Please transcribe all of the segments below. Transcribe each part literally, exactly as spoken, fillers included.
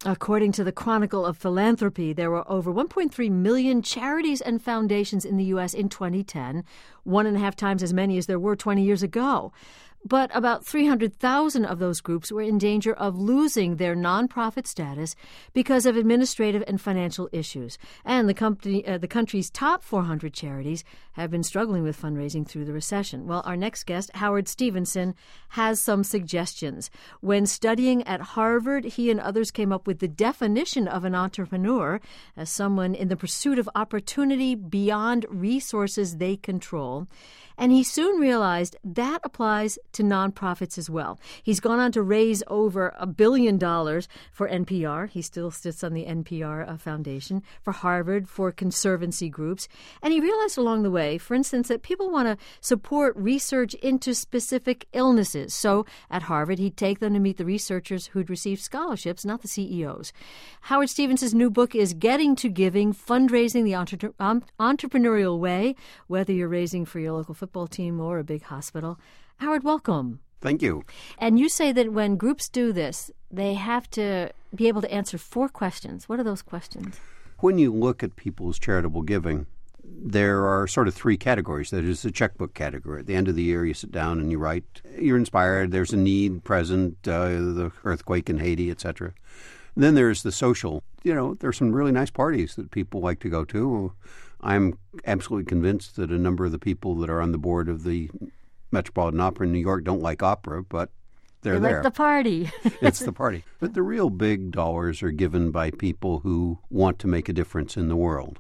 According to the Chronicle of Philanthropy, there were over one point three million charities and foundations in the U S in twenty ten, one and a half times as many as there were twenty years ago. But about three hundred thousand of those groups were in danger of losing their nonprofit status because of administrative and financial issues. And the company, uh, the country's top four hundred charities have been struggling with fundraising through the recession. Well, our next guest, Howard Stevenson, has some suggestions. When studying at Harvard, he and others came up with the definition of an entrepreneur as someone in the pursuit of opportunity beyond resources they control. And he soon realized that applies to nonprofits as well. He's gone on to raise over a billion dollars for N P R. He still sits on the N P R uh, Foundation, for Harvard, for conservancy groups. And he realized along the way, for instance, that people want to support research into specific illnesses. So at Harvard, he'd take them to meet the researchers who'd received scholarships, not the C E Os. Howard Stevenson's new book is Getting to Giving, Fundraising the Entre- um, Entrepreneurial Way, whether you're raising for your local football team or a big hospital. Howard, welcome. Thank you. And you say that when groups do this, they have to be able to answer four questions. What are those questions? When you look at people's charitable giving, there are sort of three categories. There is the checkbook category. At the end of the year, you sit down and you write. You're inspired. There's a need present, uh, the earthquake in Haiti, et cetera. Then there's the social. You know, there's some really nice parties that people like to go to. I'm absolutely convinced that a number of the people that are on the board of the Metropolitan Opera in New York don't like opera, but they're they there. Like the party. It's the party. But the real big dollars are given by people who want to make a difference in the world.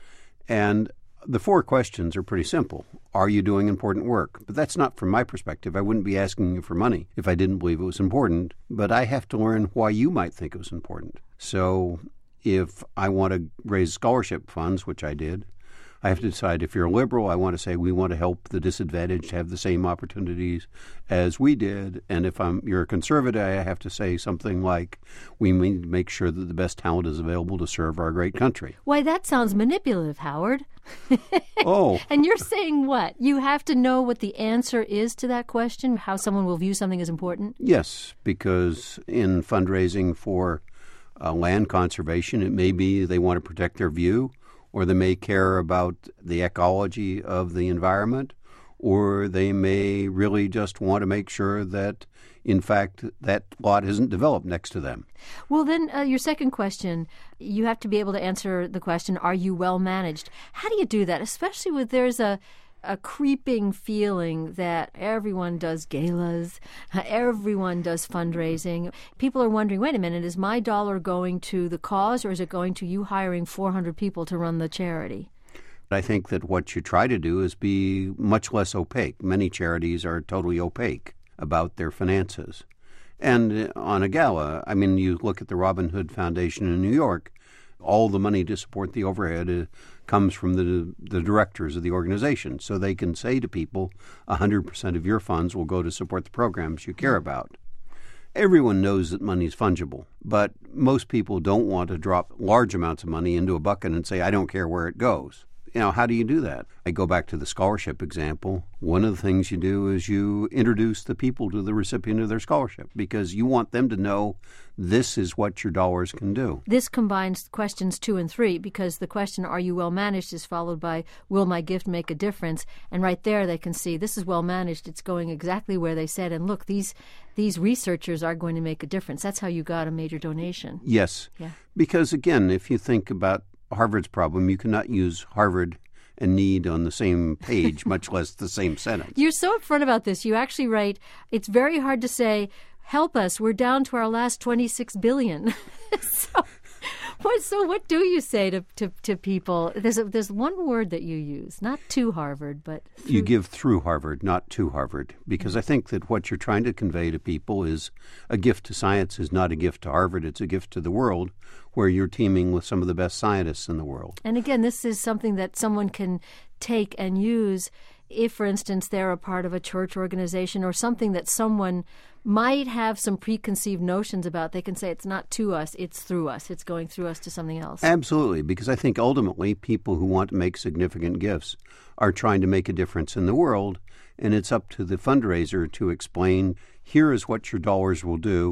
And the four questions are pretty simple. Are you doing important work? But that's not from my perspective. I wouldn't be asking you for money if I didn't believe it was important. But I have to learn why you might think it was important. So if I want to raise scholarship funds, which I did, I have to decide if you're a liberal, I want to say we want to help the disadvantaged have the same opportunities as we did. And if I'm you're a conservative, I have to say something like we need to make sure that the best talent is available to serve our great country. Why, that sounds manipulative, Howard. Oh. And you're saying what? You have to know what the answer is to that question, how someone will view something as important? Yes, because in fundraising for uh, land conservation, it may be they want to protect their view, or they may care about the ecology of the environment, or they may really just want to make sure that, in fact, that lot isn't developed next to them. Well, then uh, your second question, you have to be able to answer the question, are you well managed? How do you do that, especially with there's a a creeping feeling that everyone does galas, everyone does fundraising. People are wondering, wait a minute, is my dollar going to the cause or is it going to you hiring four hundred people to run the charity? I think that what you try to do is be much less opaque. Many charities are totally opaque about their finances. And on a gala, I mean, you look at the Robin Hood Foundation in New York, all the money to support the overhead uh, comes from the the directors of the organization. So they can say to people, one hundred percent of your funds will go to support the programs you care about. Everyone knows that money is fungible, but most people don't want to drop large amounts of money into a bucket and say, I don't care where it goes. You know, how do you do that? I go back to the scholarship example. One of the things you do is you introduce the people to the recipient of their scholarship because you want them to know this is what your dollars can do. This combines questions two and three because the question, are you well managed, is followed by, will my gift make a difference? And right there they can see this is well managed. It's going exactly where they said. And look, these these researchers are going to make a difference. That's how you got a major donation. Yes. Yeah. Because, again, if you think about Harvard's problem, you cannot use Harvard and need on the same page, much less the same sentence. You're so upfront about this. You actually write, it's very hard to say, help us, we're down to our last twenty-six billion. so, what, so what do you say to, to, to people? There's a, there's one word that you use, not to Harvard, but through. You give through Harvard, not to Harvard, because I think that what you're trying to convey to people is a gift to science is not a gift to Harvard, it's a gift to the world, where you're teaming with some of the best scientists in the world. And again, this is something that someone can take and use if, for instance, they're a part of a church organization or something that someone might have some preconceived notions about. They can say it's not to us, it's through us. It's going through us to something else. Absolutely, because I think ultimately people who want to make significant gifts are trying to make a difference in the world, and it's up to the fundraiser to explain, here is what your dollars will do,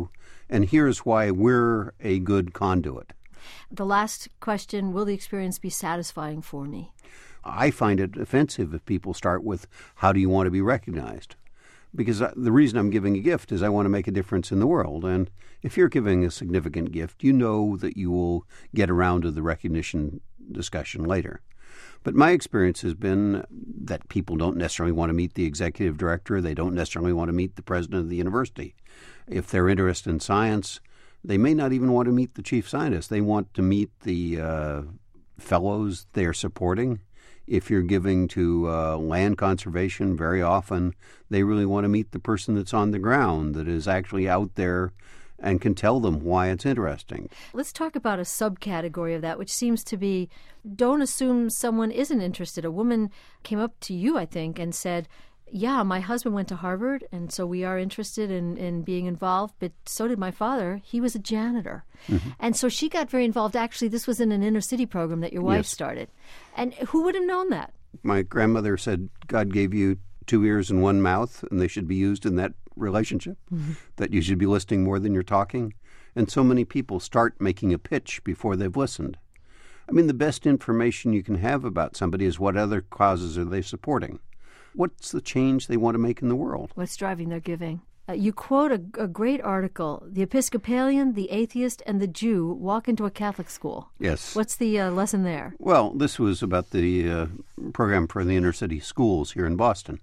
And here's why we're a good conduit. The last question, will the experience be satisfying for me? I find it offensive if people start with, how do you want to be recognized? Because the reason I'm giving a gift is I want to make a difference in the world. And if you're giving a significant gift, you know that you will get around to the recognition discussion later. But my experience has been that people don't necessarily want to meet the executive director. They don't necessarily want to meet the president of the university. If they're interested in science, they may not even want to meet the chief scientist. They want to meet the uh, fellows they're supporting. If you're giving to uh, land conservation, very often they really want to meet the person that's on the ground, that is actually out there and can tell them why it's interesting. Let's talk about a subcategory of that, which seems to be, don't assume someone isn't interested. A woman came up to you, I think, and said, yeah, my husband went to Harvard, and so we are interested in, in being involved, but so did my father. He was a janitor. Mm-hmm. And so she got very involved. Actually, this was in an inner city program that your wife yes. started. And who would have known that? My grandmother said, God gave you two ears and one mouth, and they should be used in that relationship, mm-hmm. that you should be listening more than you're talking. And so many people start making a pitch before they've listened. I mean, the best information you can have about somebody is what other causes are they supporting. What's the change they want to make in the world? What's driving their giving? Uh, you quote a, a great article, the Episcopalian, the atheist, and the Jew walk into a Catholic school. Yes. What's the uh, lesson there? Well, this was about the uh, program for the inner city schools here in Boston.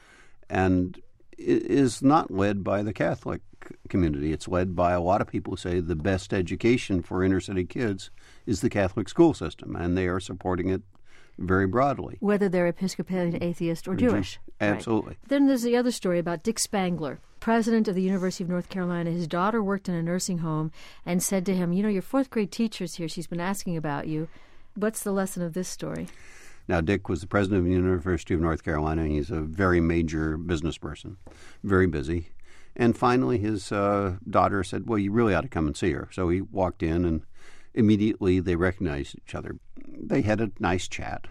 And it is not led by the Catholic community. It's led by a lot of people who say the best education for inner city kids is the Catholic school system, and they are supporting it very broadly. Whether they're Episcopalian, atheist, or Jewish. Absolutely. Right. Then there's the other story about Dick Spangler, president of the University of North Carolina. His daughter worked in a nursing home and said to him, you know, your fourth grade teacher's here. She's been asking about you. What's the lesson of this story? Now, Dick was the president of the University of North Carolina. He's a very major business person, very busy. And finally, his uh, daughter said, well, you really ought to come and see her. So he walked in, and immediately they recognized each other. They had a nice chat,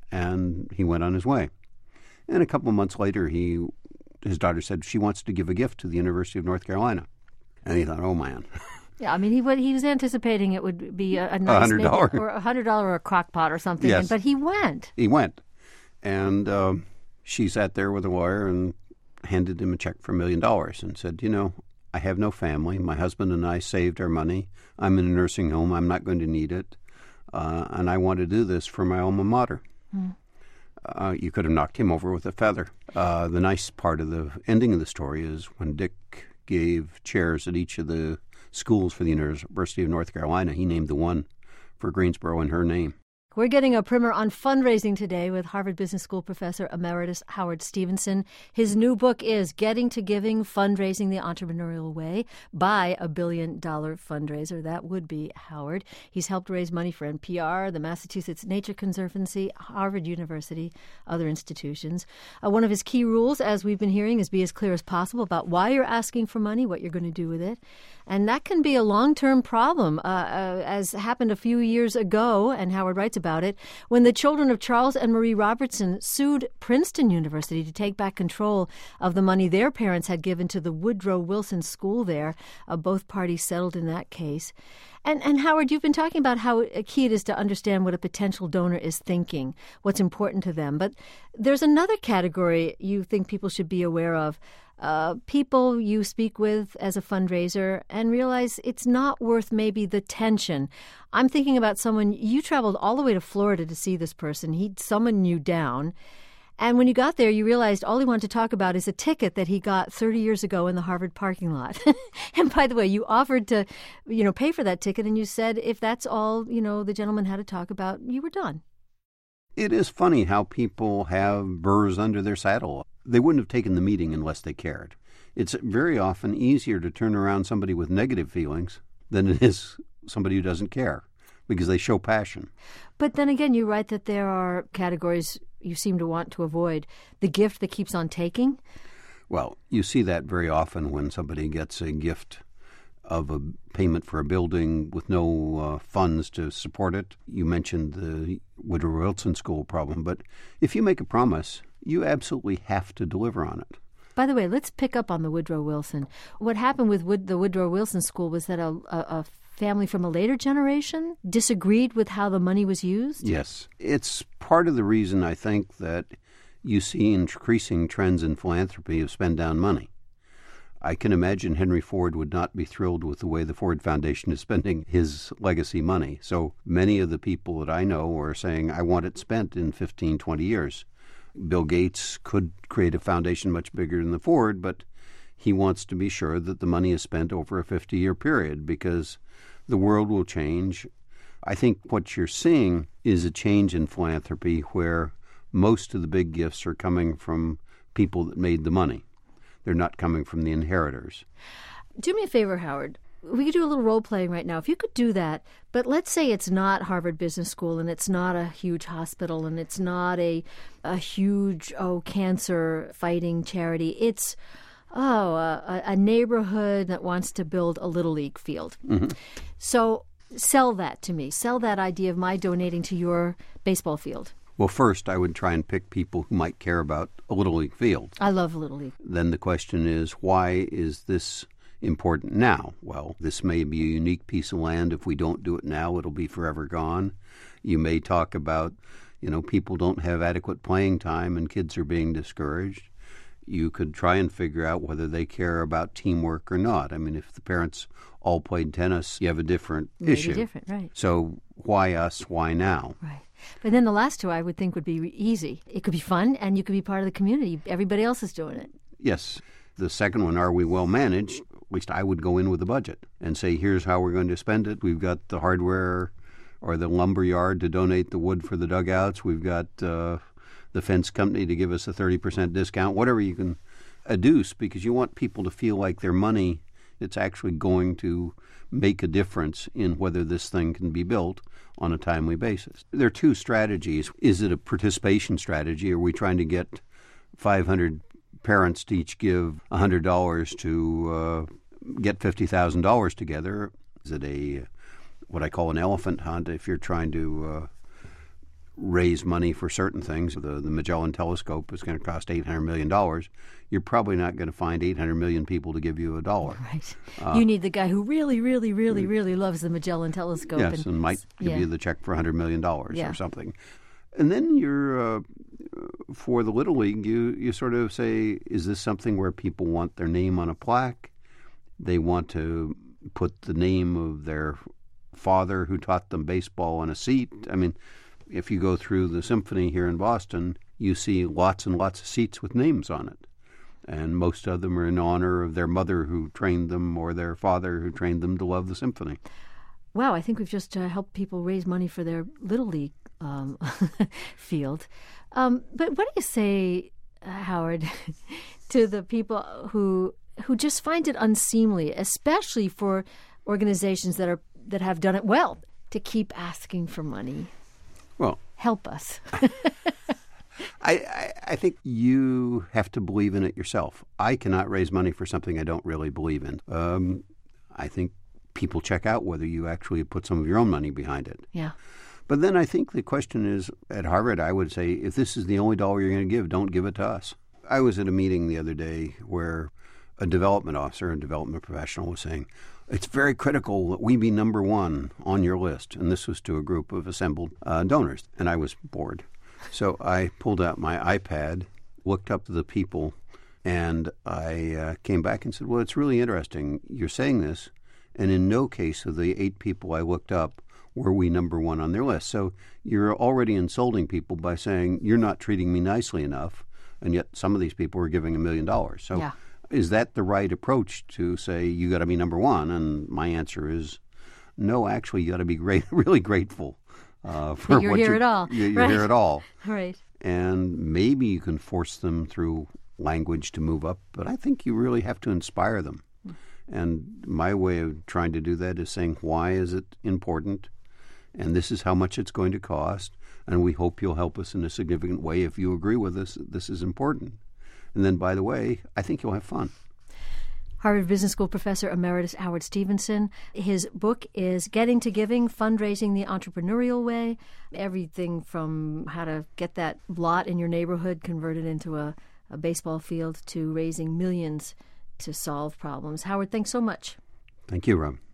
and he went on his way. And a couple of months later, he his daughter said she wants to give a gift to the University of North Carolina. And he thought, oh, man. Yeah, I mean, he would, he was anticipating it would be a, a nice... one hundred dollars. Maybe, or a one hundred dollars or a crock pot or something. Yes. But he went. He went. And um, she sat there with a lawyer and handed him a check for a million dollars and said, you know, I have no family. My husband and I saved our money. I'm in a nursing home. I'm not going to need it. Uh, and I want to do this for my alma mater. Hmm. Uh, you could have knocked him over with a feather. Uh, the nice part of the ending of the story is when Dick gave chairs at each of the schools for the University of North Carolina, he named the one for Greensboro in her name. We're getting a primer on fundraising today with Harvard Business School professor emeritus Howard Stevenson. His new book is Getting to Giving, Fundraising the Entrepreneurial Way by a Billion-Dollar Fundraiser. That would be Howard. He's helped raise money for N P R, the Massachusetts Nature Conservancy, Harvard University, other institutions. Uh, one of his key rules, as we've been hearing, is be as clear as possible about why you're asking for money, what you're going to do with it. And that can be a long-term problem, uh, uh, as happened a few years ago, and Howard writes about it, when the children of Charles and Marie Robertson sued Princeton University to take back control of the money their parents had given to the Woodrow Wilson School there. Uh, both parties settled in that case. And, and Howard, you've been talking about how key it is to understand what a potential donor is thinking, what's important to them. But there's another category you think people should be aware of. Uh, people you speak with as a fundraiser and realize it's not worth maybe the tension. I'm thinking about someone, you traveled all the way to Florida to see this person. He'd summoned you down. And when you got there, you realized all he wanted to talk about is a ticket that he got thirty years ago in the Harvard parking lot. And by the way, you offered to, you know, pay for that ticket, and you said if that's all, you know, the gentleman had to talk about, you were done. It is funny how people have burrs under their saddle. They wouldn't have taken the meeting unless they cared. It's very often easier to turn around somebody with negative feelings than it is somebody who doesn't care, because they show passion. But then again, you write that there are categories you seem to want to avoid. The gift that keeps on taking? Well, you see that very often when somebody gets a gift of a payment for a building with no uh, funds to support it. You mentioned the Woodrow Wilson School problem, but if you make a promise, you absolutely have to deliver on it. By the way, let's pick up on the Woodrow Wilson. What happened with Wood, the Woodrow Wilson School was that a, a, a family from a later generation disagreed with how the money was used? Yes. It's part of the reason, I think, that you see increasing trends in philanthropy of spend down money. I can imagine Henry Ford would not be thrilled with the way the Ford Foundation is spending his legacy money. So many of the people that I know are saying, I want it spent in fifteen, twenty years. Bill Gates could create a foundation much bigger than the Ford, but he wants to be sure that the money is spent over a fifty-year period because the world will change. I think what you're seeing is a change in philanthropy where most of the big gifts are coming from people that made the money. They're not coming from the inheritors. Do me a favor, Howard. We could do a little role-playing right now. If you could do that, but let's say it's not Harvard Business School and it's not a huge hospital and it's not a a huge, oh, cancer-fighting charity. It's, oh, a, a neighborhood that wants to build a Little League field. Mm-hmm. So sell that to me. Sell that idea of my donating to your baseball field. Well, first, I would try and pick people who might care about a Little League field. I love Little League. Then the question is, why is this important now? Well, this may be a unique piece of land. If we don't do it now, it'll be forever gone. You may talk about, you know, people don't have adequate playing time and kids are being discouraged. You could try and figure out whether they care about teamwork or not. I mean, if the parents all played tennis, you have a different Maybe issue. different, right. So why us? Why now? Right. But then the last two I would think would be easy. It could be fun and you could be part of the community. Everybody else is doing it. Yes. The second one, are we well managed? At least I would go in with a budget and say, here's how we're going to spend it. We've got the hardware or the lumber yard to donate the wood for the dugouts. We've got uh, the fence company to give us a thirty percent discount, whatever you can adduce, because you want people to feel like their money, it's actually going to make a difference in whether this thing can be built on a timely basis. There are two strategies. Is it a participation strategy? Are we trying to get five hundred parents to each give one hundred dollars to uh, get fifty thousand dollars together? Is it a what I call an elephant hunt if you're trying to uh, raise money for certain things? The, the Magellan Telescope is going to cost eight hundred million dollars. You're probably not going to find eight hundred million people to give you a dollar. Right. Uh, you need the guy who really, really, really, really loves the Magellan Telescope. Yes, and, and might give yeah. you the check for one hundred million dollars yeah. or something. And then you're, uh, for the Little League, you, you sort of say, is this something where people want their name on a plaque? They want to put the name of their father who taught them baseball on a seat. I mean, if you go through the symphony here in Boston, you see lots and lots of seats with names on it. And most of them are in honor of their mother who trained them or their father who trained them to love the symphony. Wow, I think we've just uh, helped people raise money for their Little League um, field. Um, but what do you say, uh, Howard, to the people who who just find it unseemly, especially for organizations that are that have done it well, to keep asking for money? Well, help us. I, I, I think you have to believe in it yourself. I cannot raise money for something I don't really believe in. Um, I think people check out whether you actually put some of your own money behind it. Yeah. But then I think the question is, at Harvard, I would say, if this is the only dollar you're going to give, don't give it to us. I was at a meeting the other day where a development officer, a development professional, was saying, it's very critical that we be number one on your list. And this was to a group of assembled uh, donors. And I was bored. So I pulled out my iPad, looked up the people, and I uh, came back and said, well, it's really interesting. You're saying this, and in no case of the eight people I looked up were we number one on their list. So you're already insulting people by saying you're not treating me nicely enough, and yet some of these people are giving a million dollars. So yeah. Is that the right approach to say you got to be number one? And my answer is no, actually, you got to be great, really grateful. Uh, for you're what here you, at all. You're right. here at all. Right. And maybe you can force them through language to move up, but I think you really have to inspire them. Mm. And my way of trying to do that is saying, why is it important? And this is how much it's going to cost. And we hope you'll help us in a significant way if you agree with us that this is important. And then, by the way, I think you'll have fun. Harvard Business School professor emeritus Howard Stevenson. His book is Getting to Giving, Fundraising the Entrepreneurial Way. Everything from how to get that lot in your neighborhood converted into a, a baseball field to raising millions to solve problems. Howard, thanks so much. Thank you, Rob.